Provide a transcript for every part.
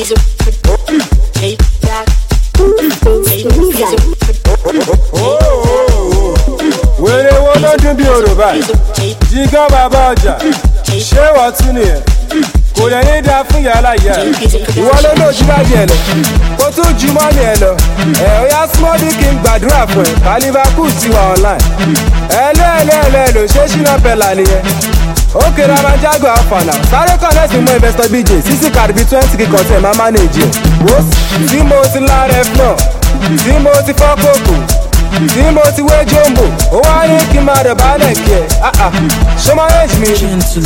wèrè wo ló dún bí orò báyìí jígán bàbá ọjà ṣé wọ́n tún nìyẹn kò lè ní dáa fún yàrá ìyá ẹ̀ ìwọ ló lójú láti ẹ̀ lọ kó tún ju mọ́ni ẹ̀ lọ ó yá small bí kí n gbàdúrà fún ẹ kálífàkù ti wà online ẹlẹ́ẹ̀lẹ́ẹ̀lẹ́ ló ṣe ṣínà pẹ̀lá nìyẹn ó kéré amájágò àfànà sáré kọ́nẹ́sì mú investor bj cc card bíi 20 kíkọ́ tẹ̀ máa manage ẹ̀ wò tí mo ti lára ẹ̀ náà tí mo ti fọ́ kókò tí mo ti wé jombo ó wá ní kí n máa dẹ̀ bálẹ̀ kí ẹ̀ ṣọmọ age mi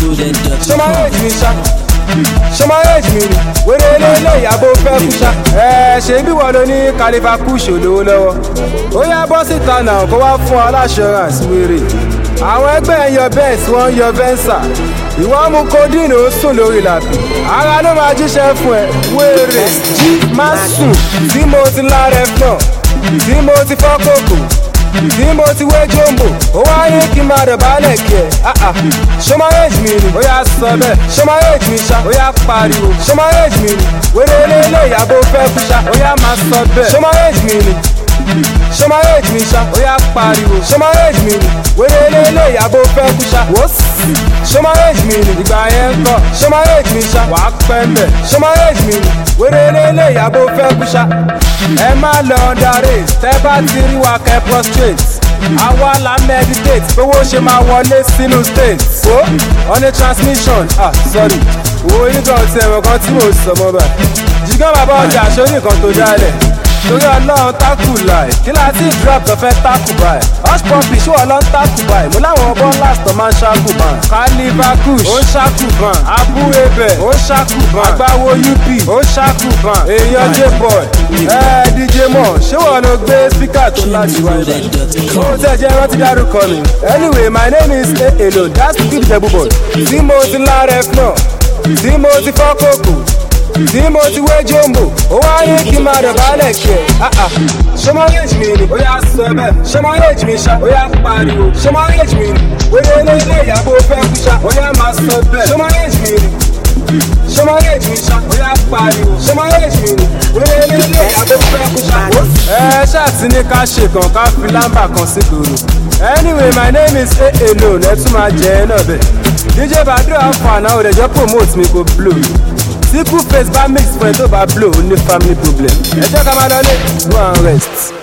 ṣọmọ age mi ṣá ṣọmọ age mi ni wéré eléyìí ìyàbò fẹ́ kú ṣá ṣe bí wọ́n ló ní kálífàkù ṣòlówó lọ́wọ́ ó yá bọ́ síta náà kó wá fún aláṣọránsì wéré àwọn ẹgbẹ́ ẹ̀ yọ bẹ́ẹ̀sì wọ́n yọ vẹ́nsà ìwọ́n mú kódìnì ó sùn lórí làbí ara ló máa jíṣẹ́ fún ẹ wéré jí má sùn tí mo ti lára ẹ̀ náà tí mo ti fọ́ kókò tí mo ti wé jombo ó wá ní kí n máa dẹ̀ bálẹ̀ kí ẹ̀ ṣọmọ age mi ni ó yá sọ bẹ́ẹ̀ ṣọmọ age mi ṣá ó yá pariwo ṣọmọ age mi ni wéré eléyìí ìyàbò fẹ́ kú ṣá ó yá máa sọ bẹ́ẹ̀ ṣọmọ age mi ni ṣọmọ age mi ṣá ó yá pariwo ṣọmọ age mi ni wéré eléyìí ìyàbò fẹ́ kú ṣá ṣọmọ age mi ni ìgbà yẹn ń kọ́ ṣọmọ age mi ṣá wàá pẹ́ mbẹ̀ ṣọmọ age mi ni wéré eléyìí ìyàbò fẹ́ kú ṣá ẹ má lọ ọ̀dàrẹ́ tẹ́ bá ti rí wa kẹ́ prostrate àwa la meditate owó ṣe máa wọlé sínú state wo on a transmission sorry wo oníkan ti ẹ̀wọ̀n kan tí mo sọ mọ́ bá jígán bàbá ọjà aṣọ oníkan tó dálẹ̀ torí ọlọ́run tákù láì kí láti drop tó fẹ́ tákù báyìí hush puppy ṣé ọlọ́run tákù báyìí mo láwọn ọbọ̀ ńlá tó máa ń ṣáàkù bàn kálífàkù ó ń ṣáàkù bàn abu ebè ó ń ṣáàkù bàn àgbáwo up ó ń ṣáàkù bàn èèyàn j-boy dj mọ̀ ṣé wọ́n ló gbé speaker tó láti wáyé ó tẹ̀ jẹ́ rántí dárúkọ mi anyway my name is elo that's the kid jebubon tí mo ti lára ẹ̀ náà tí mo ti fọ́ kókò tí mo ti wé jombo ó wá ní kí n máa dẹ̀ bálẹ̀ kí ẹ̀ ṣọmọ age mi ni ó yá sọ bẹ́ẹ̀ ṣọmọ age mi ṣá ó yá pariwo ṣọmọ age mi ni wéré eléyìí ìyàbò fẹ́ kú ṣá ó yá máa sọ bẹ́ẹ̀ ṣọmọ age mi ni ṣọmọ age mi ṣá ó yá pariwo ṣọmọ age mi ni wéré eléyìí ìyàbò fẹ́ kú ṣá. ṣáà tí ní ká ṣe kan ká fi lámbà kan sí gbòòrò anyway my name is elo ẹ tún máa jẹ ẹ náà bẹ́ẹ̀ dj badu àǹfààní àwọn òdẹjọ́ promote mi kò blow tí cool face bá mix fún ẹ tó bá blow ó ní family problem ẹ jẹ́ ká máa lọ lé go and rest.